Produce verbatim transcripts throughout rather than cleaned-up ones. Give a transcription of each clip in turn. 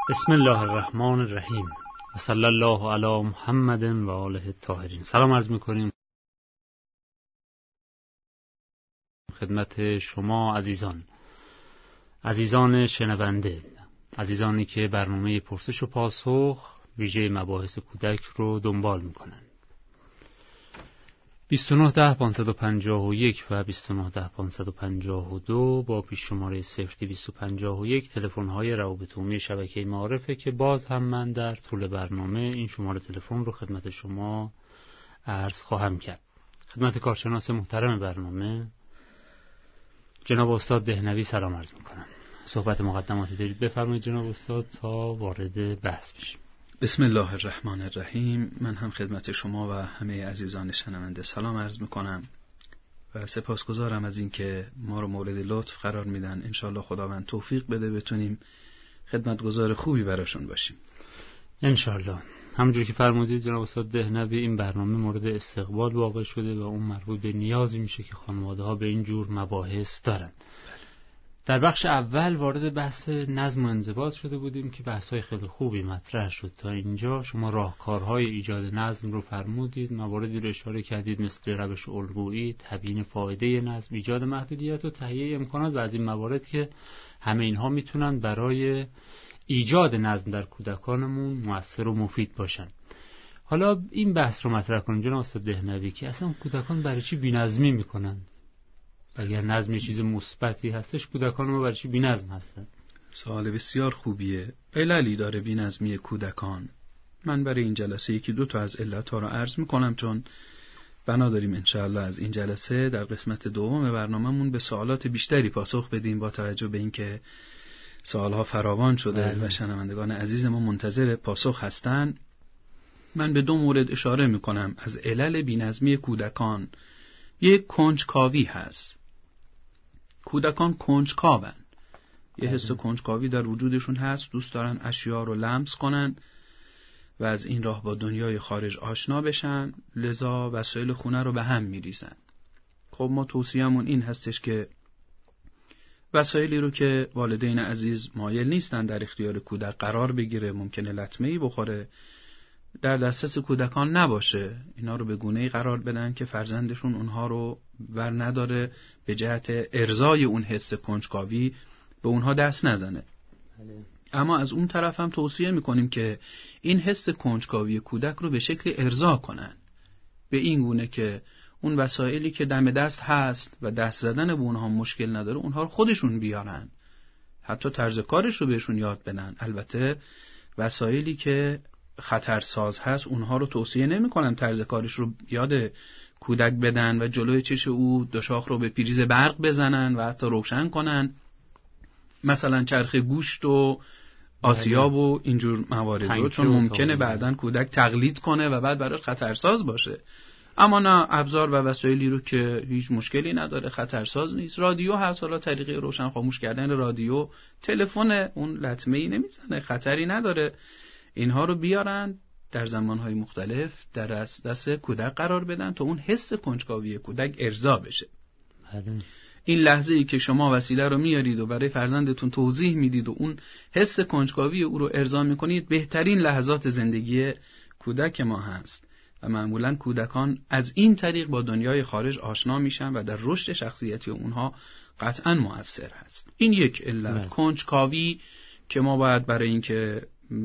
بسم الله الرحمن الرحیم و صلی الله علی محمد و آله الطاهرین. سلام عرض می‌کنیم خدمت شما عزیزان عزیزان شنونده، عزیزانی که برنامه پرسش و پاسخ ویژه مباحث کودک رو دنبال می‌کنند. بیست و نه ده پانصد و پنجاه و یک و بیست و نه ده پانصد و پنجاه و دو با پیش شماره صفر دویست و پنجاه و یک تلفن‌های روابط عمومی شبکه معارفه که باز هم من در طول برنامه این شماره تلفن رو خدمت شما عرض خواهم کرد. خدمت کارشناس محترم برنامه جناب استاد دهنوی سلام عرض می‌کنم. صحبت مقدماتی دارید بفرمایید جناب استاد تا وارد بحث بشیم. بسم الله الرحمن الرحیم. من هم خدمت شما و همه عزیزان شنونده سلام عرض میکنم و سپاسگزارم از این که ما رو مورد لطف قرار میدن. انشالله خداوند توفیق بده بتونیم خدمتگزار خوبی براشون باشیم انشالله. همونجور که فرمودید جناب استاد دهنوی، این برنامه مورد استقبال واقع شده و اون مربوط به نیازی میشه که خانواده ها به این جور مباحث دارن. در بخش اول وارد بحث نظم و انضباط شده بودیم که بحث‌های خیلی خوبی مطرح شد. تا اینجا شما راهکارهای ایجاد نظم رو فرمودید، مواردی رو اشاره کردید مثل روش الگویی، تبیین فایده نظم، ایجاد محدودیت و تهیه امکانات و از این موارد که همه اینها میتونن برای ایجاد نظم در کودکانمون مؤثر و مفید باشن. حالا این بحث رو مطرح کنیم جناب استاد دهنوی که اصلا کودکان برای چی بی‌نظمی میکنن؟ اگر نظم یه چیز مثبتی هستش، کودکان ما برای چی بی‌نظم هستن؟ سوال بسیار خوبیه. عللی داره بی‌نظمی کودکان. من برای این جلسه یکی دو تا از علت‌ها رو عرض میکنم چون بنا داریم انشاءالله از این جلسه در قسمت دوم برنامه‌مون به سوالات بیشتری پاسخ بدیم با توجه به اینکه سوال‌ها فراوان شده بله. و شنوندگان عزیز ما منتظر پاسخ هستن. من به دو مورد اشاره میکنم از علل بی‌نظمی کودکان. یک کنجکاوی هست. کودکان کنجکاون، یه حس کنجکاوی در وجودشون هست، دوست دارن اشیا رو لمس کنن و از این راه با دنیای خارج آشنا بشن، لذا وسایل خونه رو به هم میریزن. خب ما توصیه‌مون این هستش که وسایلی رو که والدین عزیز مایل نیستن در اختیار کودک قرار بگیره، ممکنه لطمه‌ای بخوره، در دسترس کودکان نباشه. اینا رو به گونه‌ای قرار بدن که فرزندشون اونها رو ور نداره، به جهت ارضای اون حس کنجکاوی به اونها دست نزنه. بله. اما از اون طرف هم توصیه میکنیم که این حس کنجکاوی کودک رو به شکل ارضا کنن، به این گونه که اون وسایلی که دم دست هست و دست زدن به اونها مشکل نداره اونها رو خودشون بیارن، حتی طرز کارش رو بهشون یاد بدن. البته وسایلی که خطرساز هست اونها رو توصیه نمی کنم طرز کارش رو یاد کودک بدن و جلوی چش او دو شاخ رو به پریز برق بزنن و حتی روشن کنن، مثلا چرخ گوشت و آسیاب و اینجور موارد رو، چون ممکنه بعداً کودک تقلید کنه و بعد براش خطرساز باشه. اما نه، ابزار و وسایلی رو که هیچ مشکلی نداره، خطرساز نیست. رادیو هست، حالا طریقه روشن خاموش کردن رادیو، تلفن اون لطمه‌ای نمیزنه، خطری نداره. اینها رو بیارن در زمانهای مختلف در دست, دست کودک قرار بدن تا اون حس کنجکاوی کودک ارضا بشه. این لحظه ای که شما وسیله رو میارید و برای فرزندتون توضیح میدید و اون حس کنجکاوی او رو ارضا میکنید، بهترین لحظات زندگی کودک ما هست و معمولا کودکان از این طریق با دنیای خارج آشنا میشن و در رشد شخصیتی اونها قطعا مؤثر هست. این یک علت، کنجکاوی، که ما باید برای اینکه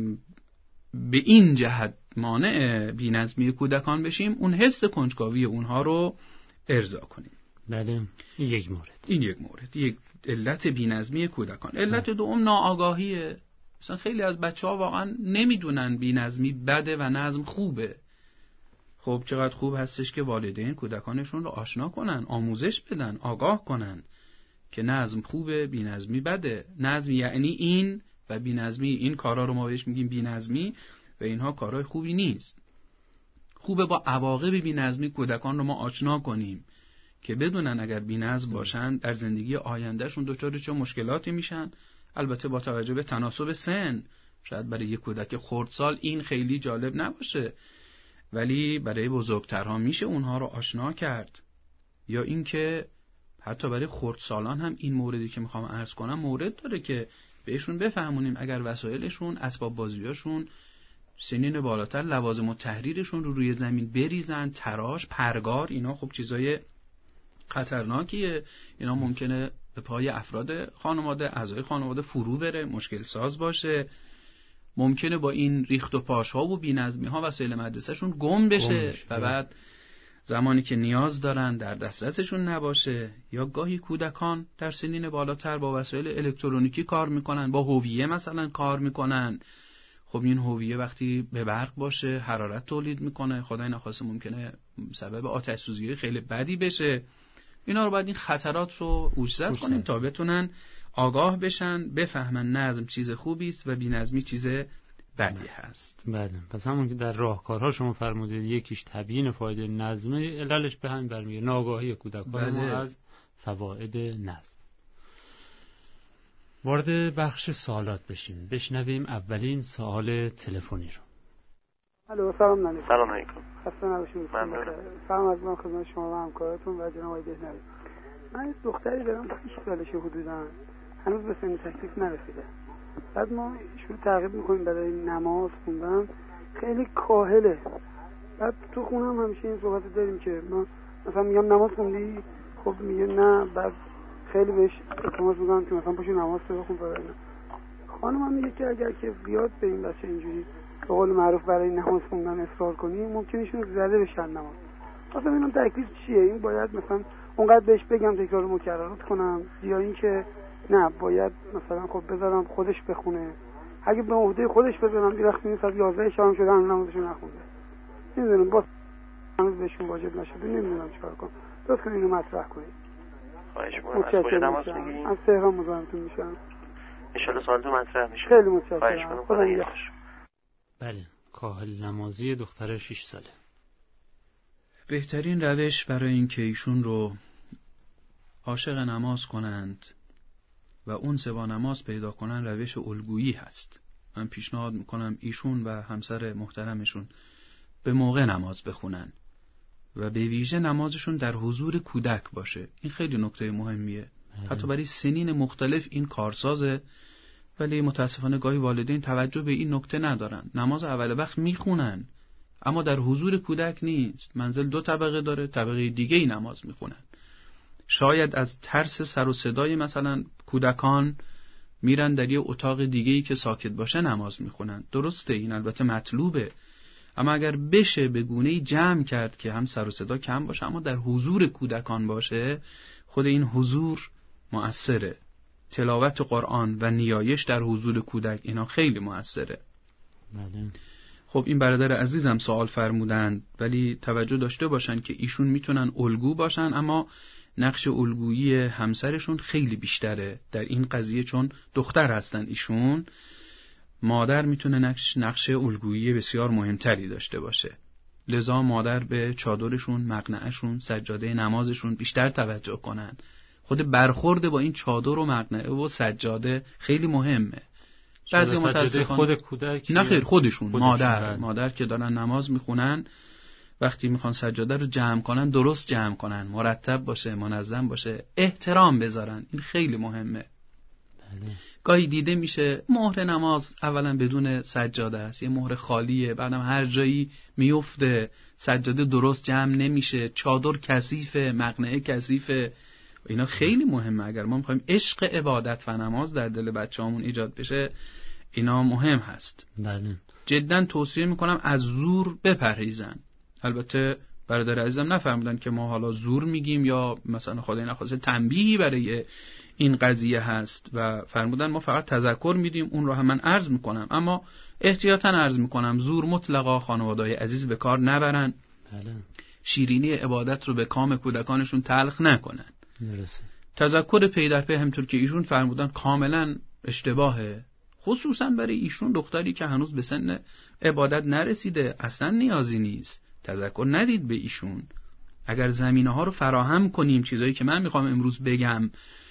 به این جهت مانع بی‌نظمی کودکان بشیم اون حس کنجکاوی اونها رو ارضا کنیم. بله، این یک مورد. این یک مورد، یک علت بی‌نظمی کودکان. علت دوم ناآگاهیه. مثلا خیلی از بچه‌ها واقعا نمیدونن بی‌نظمی بده و نظم خوبه. خب چقدر خوب هستش که والدین کودکانشون رو آشنا کنن، آموزش بدن، آگاه کنن که نظم خوبه، بی‌نظمی بده. نظم یعنی این و بی‌نظمی، این کارا رو ما بهش میگیم بی‌نظمی و اینها کارهای خوبی نیست. خوبه با عواقب بی‌نظمی کودکان رو ما آشنا کنیم که بدونن اگر بی‌نظم باشن در زندگی آیندهشون دچار چه مشکلاتی میشن. البته با توجه به تناسب سن، شاید برای یک کودک خردسال این خیلی جالب نباشه، ولی برای بزرگترها میشه اونها رو آشنا کرد. یا اینکه حتی برای خردسالان هم این موردی که میخوام عرض کنم مورد داره که بهشون بفهمونیم اگر وسایلشون، اسباب بازیاشون، سنین بالاتر، لوازم و تحریرشون رو روی زمین بریزن، تراش، پرگار، اینا خب چیزای خطرناکیه. اینا ممکنه به پای افراد خانواده، اعضای خانواده فرو بره، مشکل ساز باشه. ممکنه با این ریخت و پاش‌ها و بی‌نظمی‌ها وسایل مدرسه‌شون گم بشه و بعد زمانی که نیاز دارن در دسترسشون نباشه. یا گاهی کودکان در سنین بالاتر با وسایل الکترونیکی کار میکنن، با هویه مثلا کار میکنن. خب این هویه وقتی به برق باشه حرارت تولید میکنه، خدای نخواسته ممکنه سبب آتش سوزی خیلی بدی بشه. اینا رو باید این خطرات رو اوجزد کنیم تا بتونن آگاه بشن، بفهمن نظم چیز خوبی است و بی‌نظمی چیز بدی هست. بله، پس همون که در راهکارها شما فرمودید یکیش تبیین فایده نظمه، عللش به همین برمیگرده، ناآگاهی کودکان بله. ما از فواید نظم. وارد بخش سوالات بشیم، بشنویم اولین سوال تلفنی رو. الو، سلام علیکم. سلام علیکم. خسته نباشید. ممنون. سلام از من خدمت شما و همکارتون و جناب آقای دهنوی. من دختری دارم شش سالشه حدوداً، هنوز به سن تکلیف نرسیده. بعد ما شروع تعقیب میکنیم برای نماز خوندن، خیلی کاهله. بعد تو خونم همیشه این صحبت داریم که ما مثلا میگم نماز خوندی، خب میگه نه، بعد خیلی بهش التماس میکنم که مثلا پاشو نماز بخون. برای نه خانمم میگه که اگر که زیاد به این بچه اینجوری به قول معروف برای نماز خوندن اصرار کنیم ممکنه ایشون زده بشن نماز. اصلا ببینم تکلیف چیه؟ این باید مثلا اونقدر بهش بگم تکرار مکررات کنم یا این که نه باید مثلا خب بذارم خودش بخونه؟ اگه به عهده خودش بذارم یه وقتی ساعت یازده شام شده هنوز نمازشو نخونده، نمیدونم باز هنوز بهشون واجب نشده، نمیدونم چیکار کنم. لطفاً اینو مطرح کنید. خواهش می‌کنم. از کجا نماز میگی؟ از تهران مزاحمتون میشم. ان شاء الله سوالتون مطرح میشه. خیلی متشکرم. خواهش می‌کنم. خدا نگهدار. بله، کاهل نمازی دختر شش ساله. بهترین روش برای این که ایشون رو عاشق نماز کنند و اون سوا نماز پیدا کنن روش الگویی هست. من پیشنهاد میکنم ایشون و همسر محترمشون به موقع نماز بخونن و به ویژه نمازشون در حضور کودک باشه. این خیلی نکته مهمیه. حتی برای سنین مختلف این کارسازه، ولی متاسفانه گاهی والدین توجه به این نکته ندارن. نماز اول وقت میخونن اما در حضور کودک نیست. منزل دو طبقه داره، طبقه دیگه ای نماز میخونن. شاید از ترس سر و صدای مثلا کودکان میرن در یه اتاق دیگه‌ای که ساکت باشه نماز میخونن. درسته، این البته مطلوبه، اما اگر بشه به گونه‌ای جمع کرد که هم سر و صدا کم باشه اما در حضور کودکان باشه، خود این حضور مؤثره. تلاوت قرآن و نیایش در حضور کودک اینا خیلی مؤثره. بله. خب این برادر عزیزم سوال فرمودند، ولی توجه داشته باشن که ایشون میتونن الگو باشن اما نقش الگویی همسرشون خیلی بیشتره در این قضیه، چون دختر هستن ایشون. مادر میتونه نقش نقش الگویی بسیار مهمتری داشته باشه. لذا مادر به چادرشون، مقنعهشون، سجاده نمازشون بیشتر توجه کنن. خود برخورد با این چادر و مقنعه و سجاده خیلی مهمه. بعضی متاسفانه خود کودک نه خیر خودشون, خودشون مادر بله. مادر که دارن نماز میخونن وقتی میخوان سجاده رو جمع کنن درست جمع کنن، مرتب باشه، منظم باشه، احترام بذارن. این خیلی مهمه. بله. گاهی دیده میشه مهر نماز اولا بدون سجاده است، یه مهر خالیه، بعدم هر جایی میفته، سجاده درست جمع نمیشه، چادر کثیفه، مقنعه کثیفه. اینا خیلی مهمه. اگر ما میخوایم عشق عبادت و نماز در دل بچه‌هامون ایجاد بشه اینا مهم هست. بله. جدا توصیه میکنم از زور بپرهیزن. البته برادر عزیزم نفهمیدن که ما حالا زور میگیم یا مثلا خدای نخواسته تنبیهی برای این قضیه هست و فرمودن ما فقط تذکر میدیم. اون رو هم من عرض میکنم، اما احتیاطاً عرض میکنم زور مطلقا خانواده‌های عزیز به کار نبرن. بله. شیرینی عبادت رو به کام کودکانشون تلخ نکنن. درسته. تذکر پی در پی همطور که ایشون فرمودن کاملا اشتباهه، خصوصا برای ایشون دختری که هنوز به سن عبادت نرسیده. اصلا نیازی نیست، تذکر ندید به ایشون. اگر زمینه ها رو فراهم کنیم، چیزایی که من میخوام امروز بگم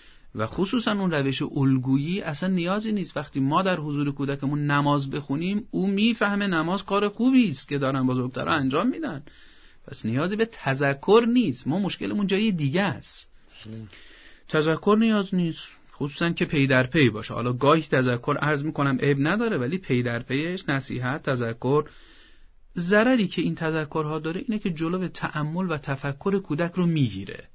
و خصوصا اون روش الگویی، اصلا نیازی نیست. وقتی ما در حضور کودکمون نماز بخونیم او میفهمه نماز کار خوبی است که دارن بزرگترها انجام میدن، پس نیازی به تذکر نیست. ما مشکلمون جای دیگه است. تذکر نیاز نیست، خصوصا که پی در پی باشه. حالا گاهی تذکر عرض میکنم عیب نداره، ولی پی در پیش نصیحت، تذکر. ضرری که این تذکرها داره اینه که جلو تأمل و تفکر کودک رو میگیره.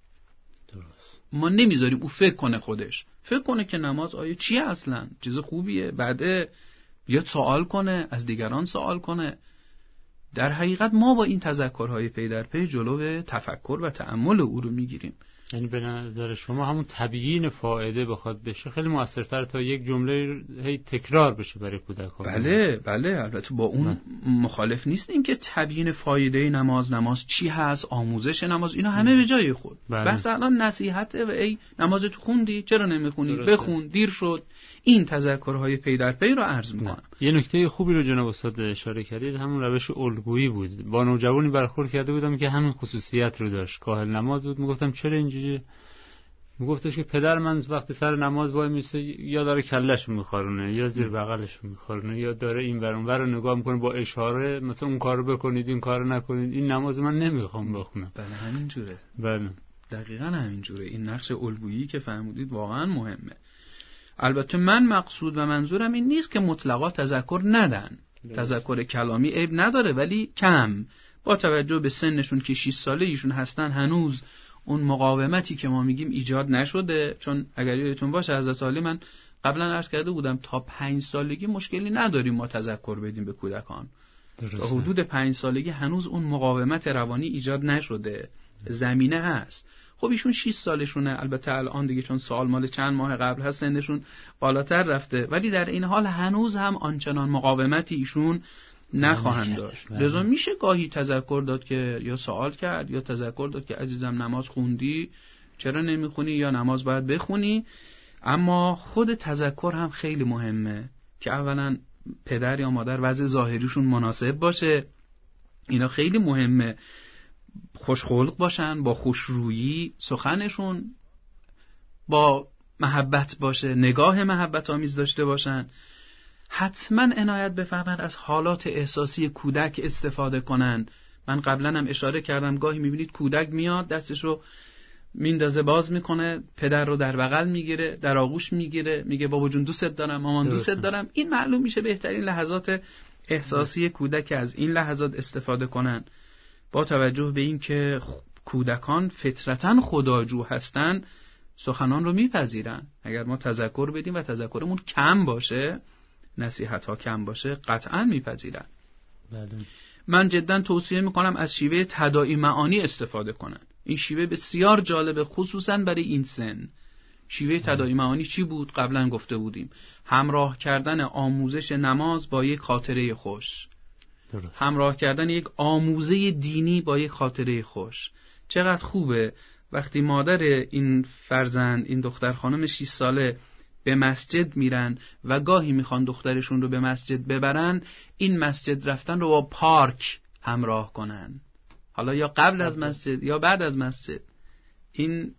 درست. ما نمیذاریم او فکر کنه، خودش فکر کنه که نماز آیا چیه، اصلا چیز خوبیه، بعد بیاد سوال کنه، از دیگران سوال کنه. در حقیقت ما با این تذکرهای پی در پی جلو تفکر و تأمل او رو میگیریم. یعنی به نظر شما همون تبیین فایده بخواد بشه خیلی موثرتر تا یک جمله هی تکرار بشه برای کودکان. بله بله، البته با اون نه. مخالف نیستیم که تبیین فایده نماز، نماز چی هست، آموزش نماز، اینا همه به جای خود. بله. بس الان نصیحته و ای نماز تو خوندی چرا نمیخونی، بخون، دیر شد. این تذکرهای پی در پی رو عرض میکنم. یه نکته خوبی رو جناب استاد اشاره کردید، همون روش الگویی بود. با نوجوانی برخورد کرده بودم که همین خصوصیت رو داشت، کاهل نماز بود. میگفتم چرا اینجوری؟ میگفتش که پدر من وقتی سر نماز وای میسه یا داره کله‌شو میخارونه یا زیر بغلشو میخارونه یا داره این ور اون ور رو نگاه میکنه با اشاره، مثلا اون کارو بکنید این کارو نکنید، این نماز من نمیخوام بخونم. بله همین جوره. بله دقیقاً همین جوره. این نقش الگویی که فرمودید واقعاً مهمه. البته من مقصود و منظورم این نیست که مطلقا تذکر ندن. تذکر کلامی عیب نداره، ولی کم. با توجه به سنشون که شش ساله ایشون هستن هنوز اون مقاومتی که ما میگیم ایجاد نشده. چون اگر یادتون باشه حضرت عالی من قبلا عرض کرده بودم تا پنج سالگی مشکلی نداریم ما تذکر بدیم به کودکان. تا حدود پنج سالگی هنوز اون مقاومت روانی ایجاد نشده، زمینه هست. خب ایشون شش سالشونه، البته الان دیگه چون سال مال چند ماه قبل هست سنشون بالاتر رفته، ولی در این حال هنوز هم آنچنان مقاومتی ایشون نخواهند داشت. لذا میشه گاهی تذکر داد که یا سوال کرد یا تذکر داد که عزیزم نماز خوندی چرا نمیخونی یا نماز باید بخونی. اما خود تذکر هم خیلی مهمه که اولا پدر یا مادر وضع ظاهریشون مناسب باشه، اینا خیلی مهمه. خوشخلق باشن، با خوشرویی، سخنشون با محبت باشه، نگاه محبت آمیز داشته باشن. حتما عنایت بفرمایید از حالات احساسی کودک استفاده کنن. من قبلا هم اشاره کردم گاهی میبینید کودک میاد دستش رو میندازه باز میکنه، پدر رو در بغل میگیره، در آغوش میگیره، میگه بابا جون دوست دارم، مامان دوست دارم. این معلوم میشه بهترین لحظات احساسی کودک، از این لحظات استفاده کنن. با توجه به این که کودکان فطرتاً خداجو هستن سخنان رو میپذیرن. اگر ما تذکر بدیم و تذکرمون کم باشه، نصیحت ها کم باشه، قطعاً میپذیرن. بله. من جداً توصیه میکنم از شیوه تداعی معانی استفاده کنن. این شیوه بسیار جالبه، خصوصاً برای این سن. شیوه تداعی معانی چی بود؟ قبلا گفته بودیم همراه کردن آموزش نماز با یک خاطره خوش. درست. همراه کردن یک آموزه دینی با یک خاطره خوش. چقدر خوبه وقتی مادر این فرزند، این دختر خانم شش ساله به مسجد میرن و گاهی میخوان دخترشون رو به مسجد ببرن، این مسجد رفتن رو با پارک همراه کنن. حالا یا قبل از مسجد یا بعد از مسجد. این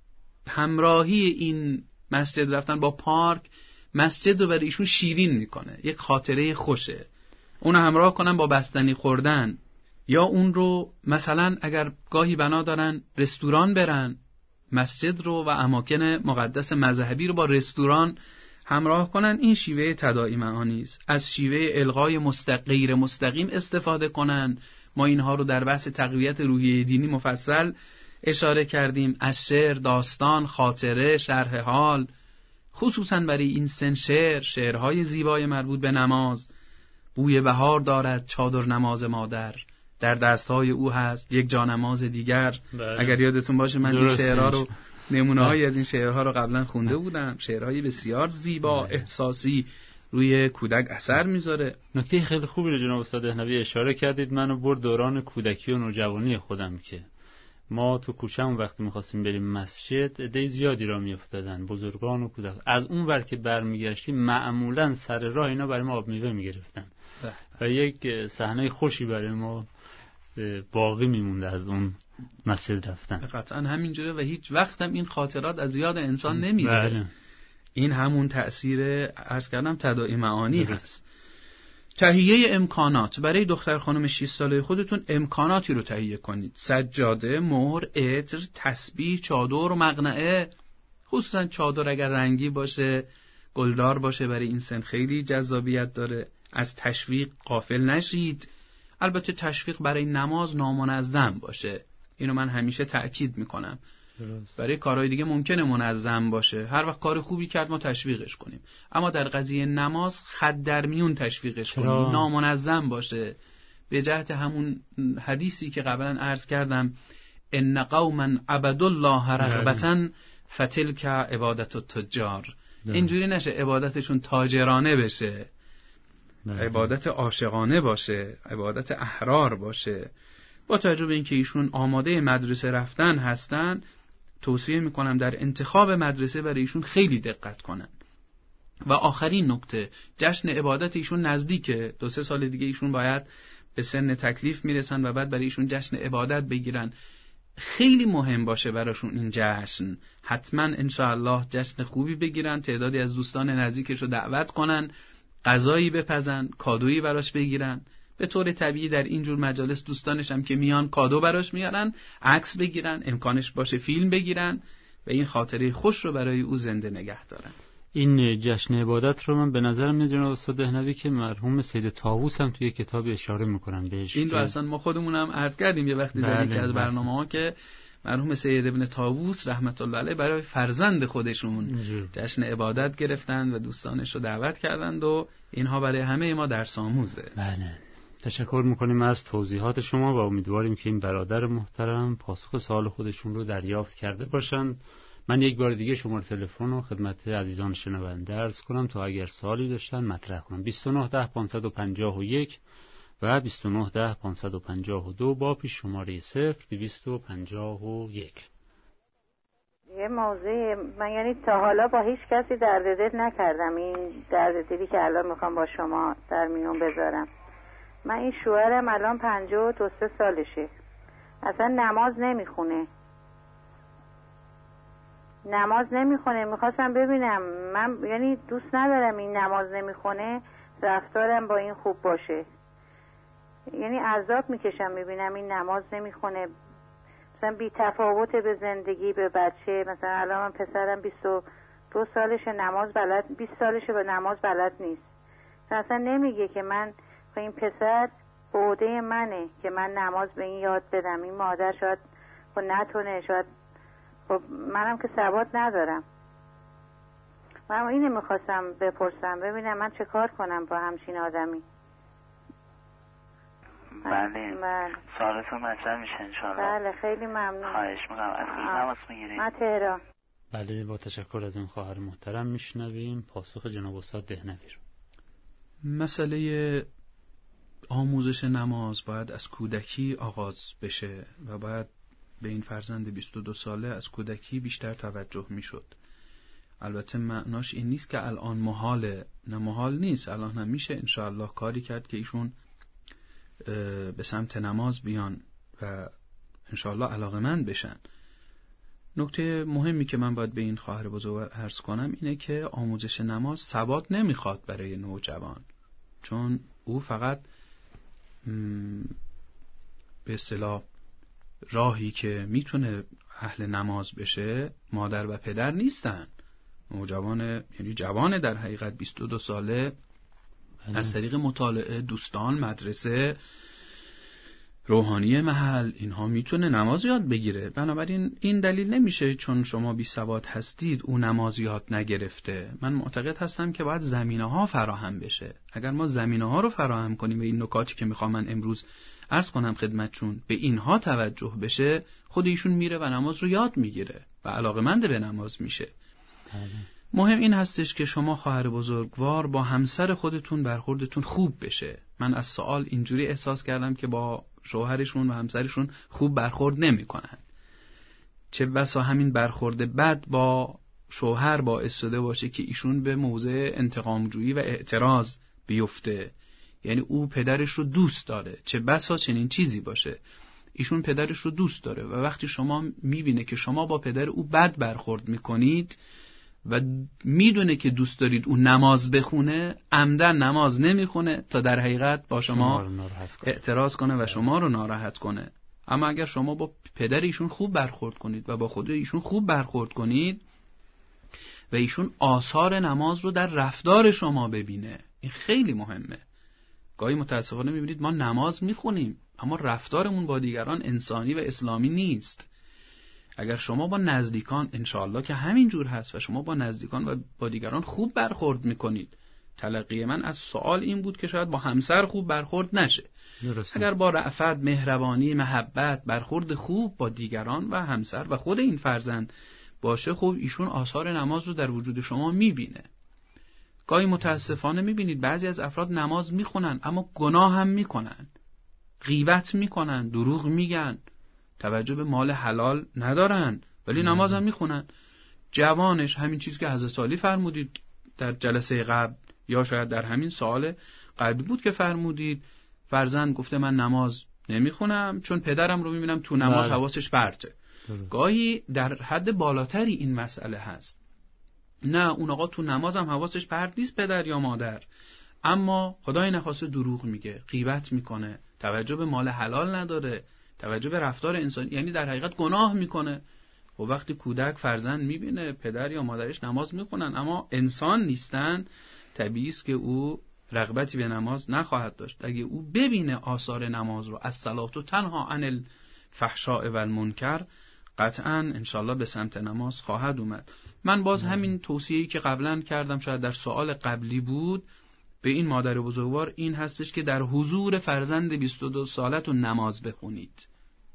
همراهی این مسجد رفتن با پارک مسجد رو برای ایشون شیرین میکنه، یک خاطره خوشه. اون همراه کنن با بستنی خوردن، یا اون رو مثلا اگر گاهی بنا دارن رستوران برن، مسجد رو و اماکن مقدس مذهبی رو با رستوران همراه کنن. این شیوه تداعی معانی است. از شیوه الغای مستقیر مستقیم استفاده کنن. ما اینها رو در بحث تقویت روحیه دینی مفصل اشاره کردیم. از شعر، داستان، خاطره، شرح حال، خصوصا برای این سن شعر، شعرهای زیبای مربوط به نماز. بوی بهار دارد چادر نماز مادر، در دستهای او هست یک جا نماز دیگر. بله. اگر یادتون باشه من این شعرها رو، نمونه‌هایی از این شعرها رو قبلا خونده بودم. شعرهای بسیار زیبا، بله. احساسی، روی کودک اثر میذاره. نکته خیلی خوبی رو جناب استاد دهنوی اشاره کردید. منو برد دوران کودکی و نوجوانی خودم که ما تو کوچه‌مون وقتی می‌خواستیم بریم مسجد عده زیادی را می‌افتادن، بزرگان و کودک. از اون ور که برمیگشتیم معمولاً سر راه اینا برای ما آب میوه می‌گرفتن و یک صحنه خوشی برای ما باقی میمونده از اون مسجد رفتن. قطعاً همینجوره و هیچ وقت هم این خاطرات از یاد انسان نمیره. بله. این همون تأثیر عرض کردم تداعی معانی هست. تهیه امکانات برای دختر خانم شش ساله خودتون، امکاناتی رو تهیه کنید. سجاده، مهر، عطر، تسبیح، چادر و مقنعه. خصوصا چادر اگر رنگی باشه، گلدار باشه، برای این سن خیلی جذابیت داره. از تشویق غافل نشید. البته تشویق برای نماز نامنظم باشه، اینو من همیشه تأکید میکنم. برای کارهای دیگه ممکنه منظم باشه، هر وقت کار خوبی کرد ما تشویقش کنیم، اما در قضیه نماز خط در میون تشویقش کنیم، نامنظم باشه. به جهت همون حدیثی که قبلا عرض کردم، ان قوما عبدوا الله رغبتا فتلک عبادت التجار. اینجوری نشه عبادتشون تاجرانه بشه، عبادت عاشقانه باشه، عبادت احرار باشه. با توجه به اینکه ایشون آماده مدرسه رفتن هستن، توصیه میکنم در انتخاب مدرسه برای ایشون خیلی دقت کنن. و آخرین نکته، جشن عبادت ایشون نزدیکه، دو سه سال دیگه ایشون باید به سن تکلیف میرسن و بعد برای ایشون جشن عبادت بگیرن. خیلی مهم باشه براشون این جشن، حتما انشاءالله جشن خوبی بگیرن، تعدادی از دوستان نزدیکش رو دعوت کنن، غذایی بپزن، کادویی براش بگیرن. به طور طبیعی در اینجور مجالس دوستانش هم که میان کادو براش میارن، عکس بگیرن، امکانش باشه فیلم بگیرن و این خاطره خوش رو برای او زنده نگه دارن. این جشن عبادت رو من به نظرم میاد جناب استاد دهنوی که مرحوم سید طاووس هم توی کتاب اشاره میکنن بهش. این رو اصلا ما خودمون هم عرض کردیم یه وقتی در یکی از برنامه‌ها که مرحوم سید ابن طاووس رحمت الله علیه برای فرزند خودشون جشن عبادت گرفتن و دوستانش رو دعوت کردند و اینها برای همه ما درس آموزه. بله. تشکر میکنیم از توضیحات شما و امیدواریم که این برادر محترم پاسخ سوال خودشون رو دریافت کرده باشند. من یک بار دیگه شماره تلفن رو خدمت عزیزان شنونده عرض کنم تا اگر سوالی داشتن مطرح کنم. بیست و نه ده پانصد و پنجاه و یک و بیست و نه ده پانصد و پنجاه و دو با پیش شماره صفر دویست و پنجاه و یک. یه موضوع من یعنی تا حالا با هیچ کسی درد دل نکردم، این درد دلی که الان میخوام با شما در میون بذارم. من این شوهرم الان پنجاه و دو سه سالشه، اصلا نماز نمیخونه نماز نمیخونه میخواستم ببینم، من یعنی دوست ندارم این نماز نمیخونه رفتارم با این خوب باشه، یعنی عذاب میکشم میبینم این نماز نمیخونه، مثلا بی تفاوت به زندگی به بچه. مثلا الان من پسرم بیست و دو سالشه نماز بلد، بیست سالشه به نماز بلد نیست، اصلا نمیگه که من این پسر به عهده منه که من نماز به این یاد بدم. این مادر شاید خب نتونه، شاید خب منم که ثبات ندارم. من اینو میخواستم بپرسم ببینم من چه کار کنم با همچین آدمی. بله سوالتون مطرح میشه انشاءالله. بله خیلی ممنون. خواهش میکنم. از کجا تماس میگیرید؟ من تهران. بله با تشکر از این خواهر محترم میشنویم پاسخ جناب استاد دهنوی رو. مسئله آموزش نماز باید از کودکی آغاز بشه و باید به این فرزند بیست و دو ساله از کودکی بیشتر توجه میشد. البته معناش این نیست که الان محاله، نه محال نیست، الان هم میشه انشاءالله کاری کرد که ایشون به سمت نماز بیان و انشاءالله علاقه‌مند بشن. نکته مهمی که من باید به این خواهر بزرگ عرض کنم اینه که آموزش نماز ثبات نمیخواد برای نوجوان، چون او فقط به اصطلاح راهی که میتونه اهل نماز بشه مادر و پدر نیستن. نوجوان یعنی جوان در حقیقت بیست و دو ساله از طریق مطالعه، دوستان، مدرسه، روحانی محل، اینها میتونه نماز یاد بگیره. بنابراین این دلیل نمیشه چون شما بی سواد هستید او نماز یاد نگرفته. من معتقد هستم که باید زمینه ها فراهم بشه. اگر ما زمینه ها رو فراهم کنیم و این نکاتی که میخوام من امروز عرض کنم خدمتشون به اینها توجه بشه، خود ایشون میره و نماز رو یاد میگیره و علاقه‌مند به نماز میشه. مهم این هستش که شما خواهر بزرگوار با همسر خودتون برخوردتون خوب بشه. من از سوال اینجوری احساس کردم که با شوهرشون و همسرشون خوب برخورد نمی‌کنن. چه بسا همین برخورد بد با شوهر باعث شده باشه که ایشون به موضع انتقامجویی و اعتراض بیفته. یعنی او پدرش رو دوست داره، چه بسا چنین چیزی باشه. ایشون پدرش رو دوست داره و وقتی شما میبینه که شما با پدر او بد برخورد میکنید و میدونه که دوست دارید او نماز بخونه، عمدن نماز نمیخونه تا در حقیقت با شما, شما اعتراض کنه و شما رو ناراحت کنه. اما اگر شما با پدر ایشون خوب برخورد کنید و با خود ایشون خوب برخورد کنید، و ایشون آثار نماز رو در رفتار شما ببینه. این خیلی مهمه. گاهی متاسفانه میبینید ما نماز میخونیم اما رفتارمون با دیگران انسانی و اسلامی نیست. اگر شما با نزدیکان، انشاءالله که همین جور هست، و شما با نزدیکان و با دیگران خوب برخورد میکنید، تلقی من از سوال این بود که شاید با همسر خوب برخورد نشه. درسته. اگر با رأفت، مهربانی، محبت، برخورد خوب با دیگران و همسر و خود این فرزند باشه، خب ایشون آثار نماز رو در وجود شما میبینه. گاهی متاسفانه میبینید بعضی از افراد نماز میخونن اما گناه هم میکنن، غیبت میکنن، دروغ میگن، توجه به مال حلال ندارن ولی نماز هم میخونن. جوانش همین چیزی که حضرت علی فرمودید در جلسه قبل یا شاید در همین سوال قبلی بود که فرمودید، فرزند گفته من نماز نمیخونم چون پدرم رو میبینم تو نماز بله. حواسش پرته. گاهی در حد بالاتری این مسئله هست. نه اون آقا تو نماز هم حواسش پرت نیست، پدر یا مادر، اما خدای نخواسته دروغ میگه، غیبت میکنه، توجه به مال حلال نداره، توجه به رفتار انسانی، یعنی در حقیقت گناه میکنه. و وقتی کودک فرزند میبینه پدر یا مادرش نماز میخونن اما انسان نیستن، طبیعی است که او رغبتی به نماز نخواهد داشت. اگه او ببینه آثار نماز رو، الصلاة تنها عن الفحشاء و المنکر، قطعاً انشالله به سمت نماز خواهد اومد. من باز همین توصیه‌ای که قبلا کردم، شاید در سوال قبلی بود، به این مادر بزرگوار این هستش که در حضور فرزند بیست و دو سالتون نماز بخونید.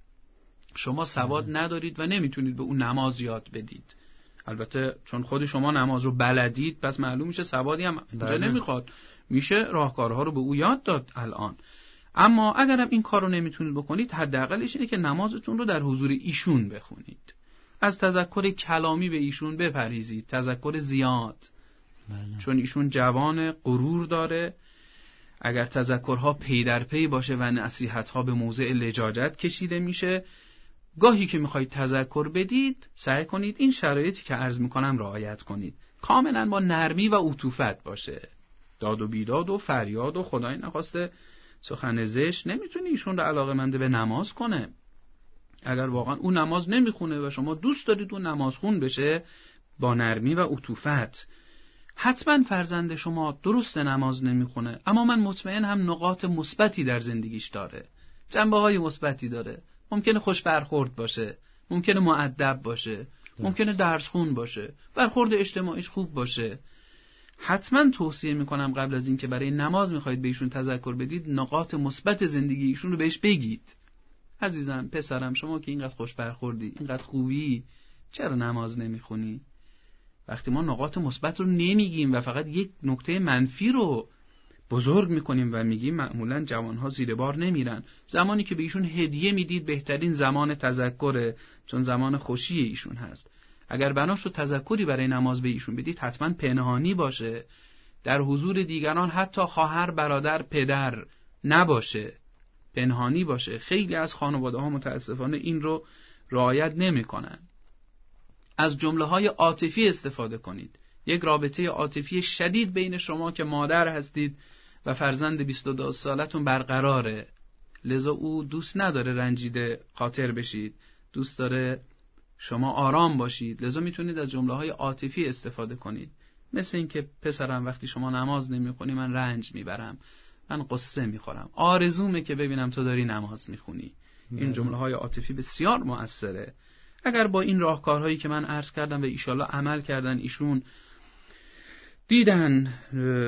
شما سواد ندارید و نمیتونید به اون نماز یاد بدید. البته چون خود شما نماز رو بلدید پس معلوم میشه سوادی هم اینجا نمیخواد، میشه راهکارها رو به او یاد داد الان. اما اگرم این کار رو نمیتونید بکنید، حداقلش اینه که نمازتون رو در حضور ایشون بخونید. از تذکر کلامی به ایشون بپریزید، تذکر زیاد. بله. چون ایشون جوان، غرور داره. اگر تذکرها پی در پی باشه و نصیحتها به موضع لجاجت کشیده میشه، گاهی که میخواید تذکر بدید سعی کنید این شرایطی که عرض میکنم رعایت کنید، کاملا با نرمی و عطوفت باشه. داد و بیداد و فریاد و خدای نخواسته سخن زشت نمیتونه ایشون رو علاقه‌مند به نماز کنه. اگر واقعا اون نماز نمیخونه و شما دوست دارید اون نماز خون بشه، با نرمی و عطوفت. حتما فرزند شما درست نماز نمیخونه اما من مطمئن هم نقاط مثبتی در زندگیش داره، جنبه‌های مثبتی داره. ممکنه خوش برخورد باشه، ممکنه مؤدب باشه، ممکنه درس خون باشه، برخورد اجتماعیش خوب باشه. حتما توصیه میکنم قبل از این که برای نماز میخواید به ایشون تذکر بدید، نقاط مثبت زندگی ایشون رو بهش بگید. عزیزم، پسرم، شما که اینقدر خوش برخوردی، اینقدر خوبی، چرا نماز نمیخونی؟ وقتی ما نقاط مثبت رو نمیگیم و فقط یک نکته منفی رو بزرگ میکنیم و میگیم، معمولا جوانها زیر بار نمیرن. زمانی که به ایشون هدیه میدید بهترین زمان تذکره، چون زمان خوشی ایشون هست. اگر بناش رو تذکری برای نماز به ایشون بدید، حتما پنهانی باشه، در حضور دیگران، حتی خواهر، برادر، پدر نباشه، پنهانی باشه. خیلی از خانواده ها متاسفانه این رو رعایت نمیکنن. از جمله های عاطفی استفاده کنید. یک رابطه عاطفی شدید بین شما که مادر هستید و فرزند بیست و دو سالتون برقراره، لذا او دوست نداره رنجیده خاطر بشید، دوست داره شما آرام باشید، لذا میتونید از جمله های عاطفی استفاده کنید. مثل این که پسرم وقتی شما نماز نمیخونی من رنج میبرم، من قصه میخورم، آرزومه که ببینم تو داری نماز میخونی. این جمله های عاطفی بسیار مؤثره. اگر با این راهکارهایی که من عرض کردم و ایشالله عمل کردن، ایشون دیدن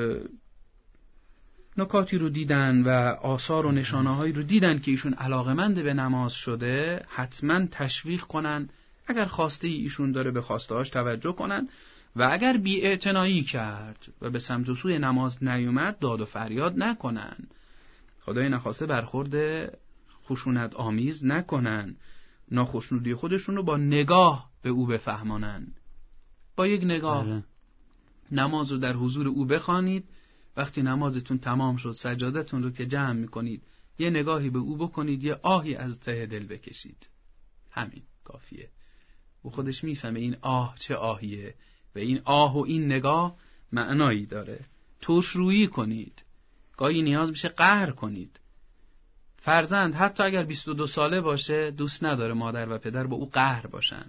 نکاتی رو دیدن و آثار و نشانه‌هایی رو دیدن که ایشون علاقه‌مند به نماز شده، حتما تشویق کنن. اگر خواسته ایشون داره به خواسته‌هاش توجه کنن و اگر بی‌اعتنایی کرد و به سمت و سوی نماز نیومد، داد و فریاد نکنن. خدای نخواسته برخورد خشونت آمیز نکنن. ناخشنودی خودشون رو با نگاه به او بفهمانن. با یک نگاه بله. نماز رو در حضور او بخوانید. وقتی نمازتون تمام شد، سجادتون رو که جمع میکنید، یه نگاهی به او بکنید، یه آهی از ته دل بکشید. همین کافیه. او خودش میفهمه این آه چه آهیه و این آه و این نگاه معنایی داره. توشرویی کنید. گاهی نیاز میشه قهر کنید. فرزند حتی اگر بیست و دو ساله باشه دوست نداره مادر و پدر با او قهر باشن.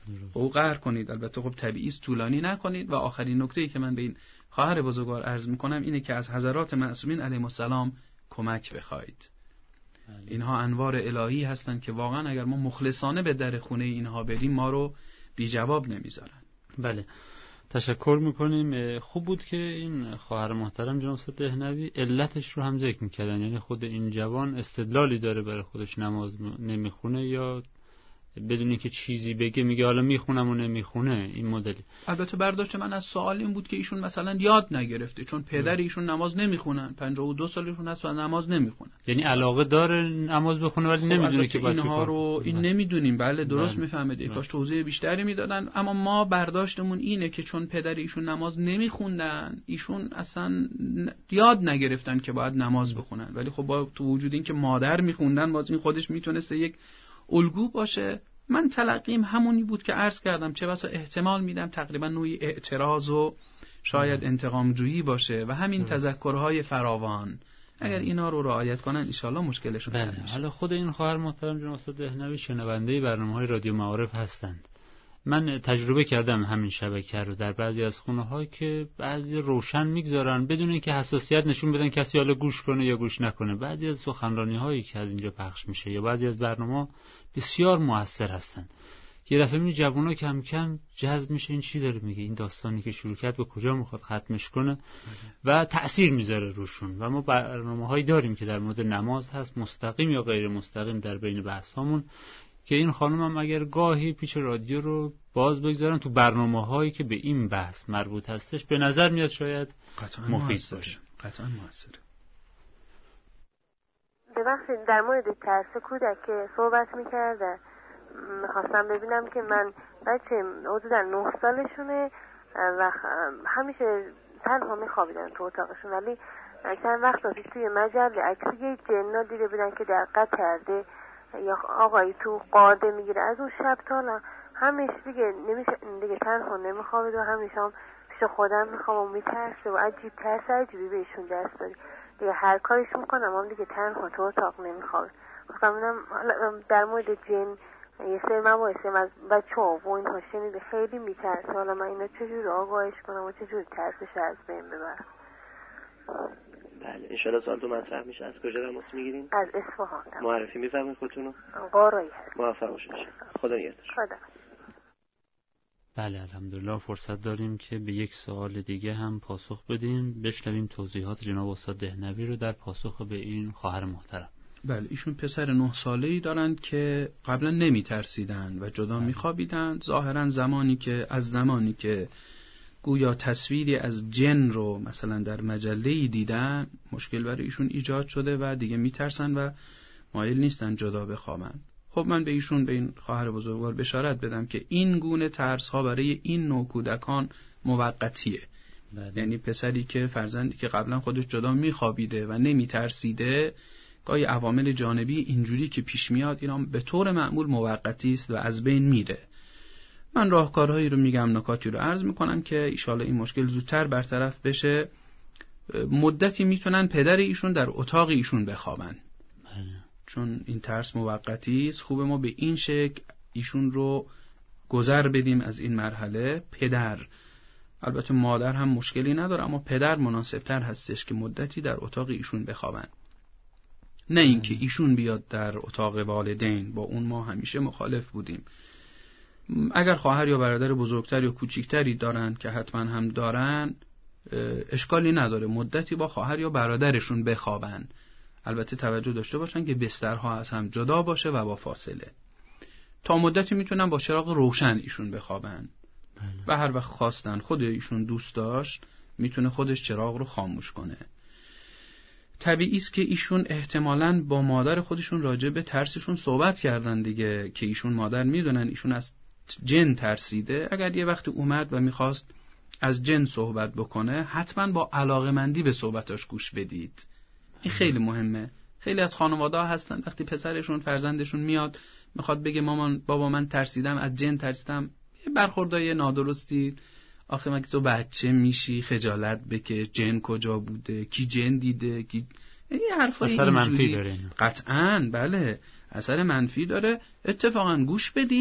او قهر کنید. البته خب طبیعی است طولانی نکنید. و آخرین نکته‌ای که من به این خواهر بزرگوار عرض میکنم اینه که از حضرات معصومین علیهم السلام کمک بخواید. اینها انوار الهی هستند که واقعا اگر ما مخلصانه به در خونه اینها بریم ما رو بی جواب نمیذارن. بله، تشکر میکنیم. خوب بود که این خواهر محترم جناب استاد دهنوی علتش رو هم ذکر میکردن، یعنی خود این جوان استدلالی داره برای خودش نماز نمیخونه یا بدون اینکه چیزی بگه میگه حالا میخونم و نمیخونه، این مدلی. البته برداشت من از سوال این بود که ایشون مثلا یاد نگرفته، چون پدر ایشون نماز نمیخونن، پنجاه و دو سالشون هست و نماز نمیخونن. یعنی علاقه داره نماز بخونه ولی نمیدونه که باید اینها رو این نمیدونیم. بله درست بله. میفهمید. کاش توضیح بیشتری میدادن. اما ما برداشتمون اینه که چون پدر ایشون نماز نمیخوندن، ایشون اصلا یاد نگرفتن که باید نماز بخونن. ولی خب با تو وجود این که مادر میخوندن، باز این خودش میتونسته یک الگو باشه. من تلقیم همونی بود که عرض کردم، چه بسا احتمال میدم تقریبا نوعی اعتراض و شاید انتقام جویی باشه و همین تذکرهای فراوان اگر اینا رو رعایت کنن ان شاءالله مشکلشون حل میشه. حالا خود این خواهر محترم جناب استاد دهنوی شنونده برنامه‌های رادیو معارف هستند. من تجربه کردم همین شبکه رو در بعضی از خونه‌ها که بعضی روشن میگذارن بدون اینکه حساسیت نشون بدن کسی حالا گوش کنه یا گوش نکنه. بعضی از سخنرانی‌هایی که از اینجا پخش میشه یا بعضی از برنامه‌ها بسیار موثر هستن. یه دفعه می‌بینی جوونا کم کم جذب میشه، این چی داره میگه، این داستانی که شروع کرد به کجا میخواد ختمش کنه و تأثیر میذاره روشون. و ما برنامه‌هایی داریم که در مورد نماز هست، مستقیم یا غیر مستقیم در بین بحث‌هامون، که این خانم هم اگر گاهی پیش رادیو رو باز بگذارن تو برنامه‌هایی که به این بحث مربوط هستش، به نظر میاد شاید مفید باشه. قطعا موثره. ببخشید در مورد ترس کودک که صحبت می‌کردن، میخواستم ببینم که من بچه حدوداً نه سالشونه و همیشه تنها میخوابیدن تو اتاقشون، ولی چند وقت پیش توی مجله عکسی یه جنا دیده بودن که دقت کرده یا آقایی تو قاده میگیره. از اون شب تا الان همیشه دیگه نمیشه دیگه تنها نمیخوابید و همیشه هم پیش خودم میخوام و میترسه و عجیب ترس عجیبی بهشون دست داری دیگه. هر کاریش میکنم هم دیگه تنها تو اتاق نمیخوابید. خواستم ببینم در مورد جن یه سری مباحثی از بچه ها و اینها شنیده خیلی میترسه، حالا من اینا چجور آگاهش کنم و چجور ترسش از بین ببرم. بله انشاءالله سوالتون مطرح میشه. از کجا تماس میگیرین؟ از اصفهان. معرفی میفرمایید خودتونو؟ قارایی. موفق باشید. خدا نگهدار. خدا. بله الحمدلله فرصت داریم که به یک سوال دیگه هم پاسخ بدیم. بشنویم توضیحات جناب استاد دهنوی رو در پاسخ به این خواهر محترم. بله ایشون پسر نه ساله‌ای دارند که قبلا نمی ترسیدن و جدا می خوابیدن. ظاهرا زمانی که از زمانی که گویا تصویری از جن رو مثلا در مجله‌ای دیدن، مشکل برای ایشون ایجاد شده و دیگه می ترسن و مایل نیستن جدا بخوابن. خب من به ایشون، به این خواهر بزرگوار بشارت بدم که این گونه ترس ها برای این نوع کودکان موقتیه. یعنی پسری که فرزندی که قبلا خودش جدا می خوابیده و نمی ترسیده، گاهی عوامل جانبی اینجوری که پیش میاد اینا به طور معمول موقتی است و از بین میره. من راهکارهایی رو میگم، نکاتی رو عرض میکنم که ایشالا این مشکل زودتر برطرف بشه. مدتی میتونن پدر ایشون در اتاق ایشون بخوابن، چون این ترس موقتی است. خوبه ما به این شکل ایشون رو گذر بدیم از این مرحله. پدر، البته مادر هم مشکلی نداره، اما پدر مناسبتر هستش که مدتی در اتاق ایشون بخوابن، نه اینکه ایشون بیاد در اتاق والدین. با اون ما همیشه مخالف بودیم. اگر خواهر یا برادر بزرگتر یا کوچیکتری دارن که حتما هم دارن، اشکالی نداره مدتی با خواهر یا برادرشون بخوابن. البته توجه داشته باشن که بسترها از هم جدا باشه و با فاصله. تا مدتی میتونن با چراغ روشن ایشون بخوابن و هر وقت خواستن خود ایشون دوست داشت میتونه خودش چراغ رو خاموش کنه. طبیعی است که ایشون احتمالاً با مادر خودشون راجع به ترسشون صحبت کردن دیگه، که ایشون مادر میدونن ایشون از جن ترسیده. اگر یه وقت اومد و میخواست از جن صحبت بکنه، حتما با علاقه‌مندی به صحبتاش گوش بدید. این خیلی مهمه. خیلی از خانواده‌ها هستن وقتی پسرشون فرزندشون میاد میخواد بگه مامان بابا من ترسیدم، از جن ترسیدم، یه برخوردای نادرستی، آخه مگه تو بچه میشی خجالت بکش، جن کجا بوده، کی جن دیده، کی این حرفای اثر منفی داره. قطعاً بله اثر منفی داره. اتفاقاً گوش بدید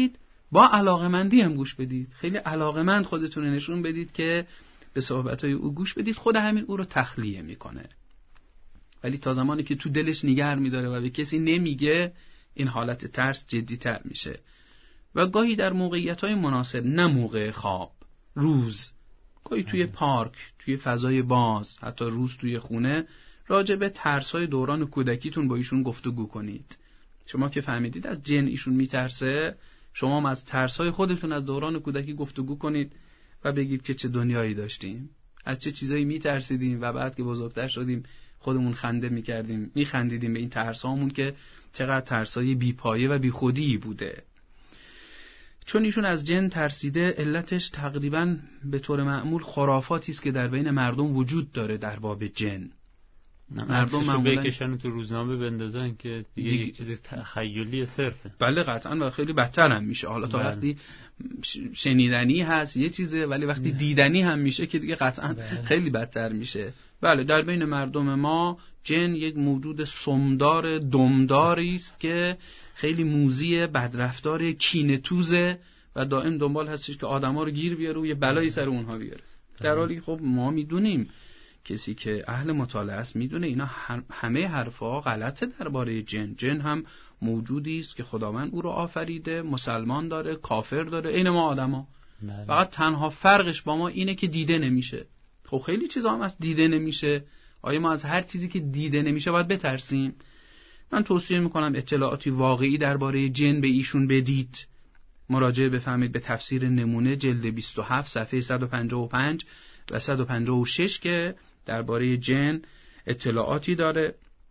با علاقمندی هم گوش بدید، خیلی علاقمند خودتون نشون بدید که به صحبت‌های او گوش بدید، خود همین او رو تخلیه میکنه. ولی تا زمانی که تو دلش نگه می‌داره و به کسی نمیگه، این حالت ترس جدی‌تر میشه. و گاهی در موقعیت‌های مناسب، نه موقع خواب، روز، گاهی توی پارک، توی فضای باز، حتی روز توی خونه، راجع به ترس‌های دوران کودکیتون با ایشون گفتگو کنید. شما که فهمیدید از جن ایشون میترسه، شما هم از ترس‌های خودتون از دوران کودکی گفتگو کنید و بگید که چه دنیایی داشتیم، از چه چیزایی میترسیدیم و بعد که بزرگتر شدیم خودمون خنده میکردیم، میخندیدیم به این ترسامون که چقدر ترسای بیپایه و بیخودی بوده. چون ایشون از جن ترسیده، علتش تقریباً به طور معمول خرافاتی است که در بین مردم وجود داره در باب جن. مردم معمولا بکشن تو روزنامه بندازن که دیگه دیگه یک چیز تخیلی صرفه. بله قطعاً، و خیلی بدتر هم میشه. حالا تا وقتی شنیدنی هست یه چیزه، ولی وقتی بله. دیدنی هم میشه که دیگه قطعاً بله. خیلی بدتر میشه. بله، در بین مردم ما جن یک موجود سمدار دمداری است که خیلی موذی، بدرفتار، کینه‌توزه و دائم دنبال هستش که آدما رو گیر بیاره و یه بلایی سر اونها بیاره. در حالی خب ما میدونیم، کسی که اهل مطالعه است میدونه اینا همه حرفا غلطه درباره جن. جن هم موجودی است که خداوند او رو آفریده، مسلمان داره، کافر داره، عین ما آدما. فقط تنها فرقش با ما اینه که دیده نمیشه. خب خیلی چیزا هم از دیده نمیشه. آیا ما از هر چیزی که دیده نمیشه باید بترسیم؟ من توصیه میکنم اطلاعاتی واقعی درباره جن به ایشون بدید. مراجعه بفرمایید به تفسیر نمونه جلد بیست و هفت صفحه صد و پنجاه و پنج و صد و پنجاه و شش که درباره جن اطلاعاتی داره.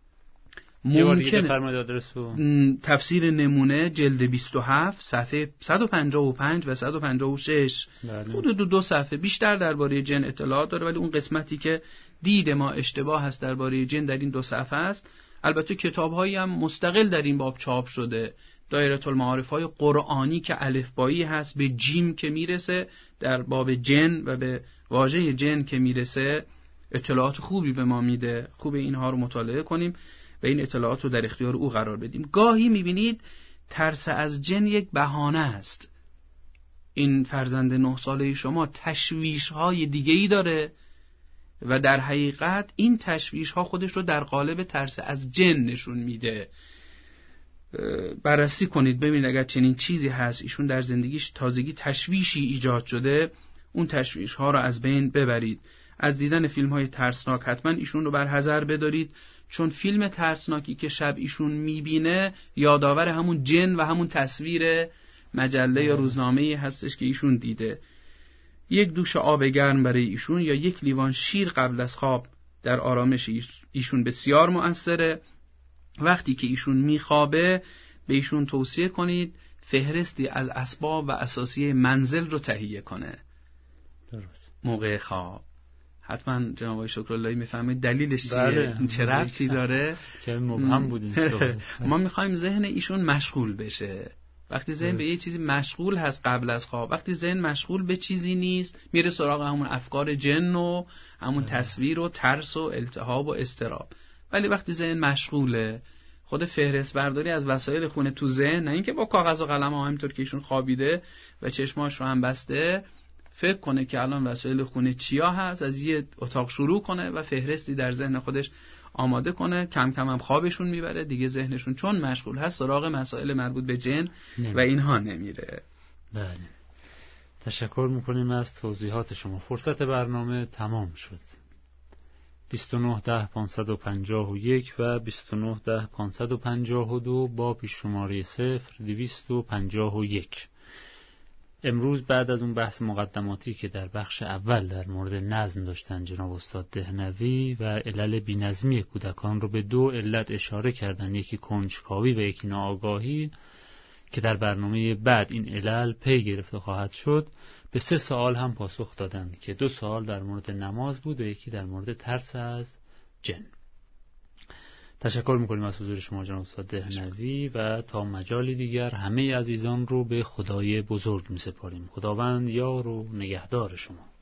ممکنه تفسیر نمونه جلد بیست و هفت صفحه صد و پنجاه و پنج و صد و پنجاه و شش، حدود دو, دو صفحه بیشتر درباره جن اطلاعات داره، ولی اون قسمتی که دید ما اشتباه هست درباره جن در این دو صفحه است. البته کتاب‌هایی هم مستقل در این باب چاپ شده. دایره المعارف‌های قرآنی که الفبایی هست به جیم که میرسه، در باب جن و به واژه جن که میرسه اطلاعات خوبی به ما میده. خوب اینها رو مطالعه کنیم و این اطلاعات رو در اختیار او قرار بدیم. گاهی میبینید ترس از جن یک بهانه است. این فرزند نه ساله شما تشویش‌های دیگه‌ای داره و در حقیقت این تشویش‌ها خودش رو در قالب ترس از جن نشون میده. بررسی کنید ببینید اگر چنین چیزی هست، ایشون در زندگیش تازگی تشویشی ایجاد شده، اون تشویش‌ها رو از بین ببرید. از دیدن فیلم‌های ترسناک حتما ایشون رو بر حذر بدارید، چون فیلم ترسناکی که شب ایشون میبینه یادآور همون جن و همون تصویر مجله یا روزنامه‌ای هستش که ایشون دیده. یک دوش آب گرم برای ایشون یا یک لیوان شیر قبل از خواب در آرامش ایشون بسیار مؤثره. وقتی که ایشون میخوابه به ایشون توصیه کنید فهرستی از اسباب و اساسیه منزل رو تهیه کنه. درست. موقع خواب حتما جناب آقای شکراللهی میفهمید دلیلش چیه، بله. چه ربطی داره که مبهم بود این ما میخوایم ذهن ایشون مشغول بشه. وقتی ذهن به یه چیزی مشغول هست قبل از خواب، وقتی ذهن مشغول به چیزی نیست میره سراغ همون افکار جن و همون تصویر و ترس و التهاب و اضطراب. ولی وقتی ذهن مشغوله، خود فهرست برداری از وسایل خونه تو ذهن، نه اینکه با کاغذ و قلم ها همینطور که ایشون خوابیده و چشماش رو هم بسته فکر کنه که الان وسایل خونه چیا هست، از یه اتاق شروع کنه و فهرستی در ذهن خودش آماده کنه. کم کم هم خوابشون میبره دیگه، ذهنشون چون مشغول هست سراغ مسائل مربوط به جن و اینها نمیره. بله، تشکر میکنیم از توضیحات شما. فرصت برنامه تمام شد. بیست و نه ده پانصد و پنجاه و یک و بیست و نه ده پانصد و پنجاه و دو با پیش شماره صفر دویست و پنجاه و یک. امروز بعد از اون بحث مقدماتی که در بخش اول در مورد نظم داشتن جناب استاد دهنوی و علل بی‌نظمی کودکان رو به دو علت اشاره کردن، یکی کنجکاوی و یکی ناآگاهی، که در برنامه بعد این علل پی گرفته خواهد شد، به سه سوال هم پاسخ دادند که دو سوال در مورد نماز بود و یکی در مورد ترس از جن. تشکر میکنیم از حضور شما جناب استاد دهنوی و تا مجالی دیگر همه عزیزان رو به خدای بزرگ میسپاریم. خداوند یار و نگهدار شما.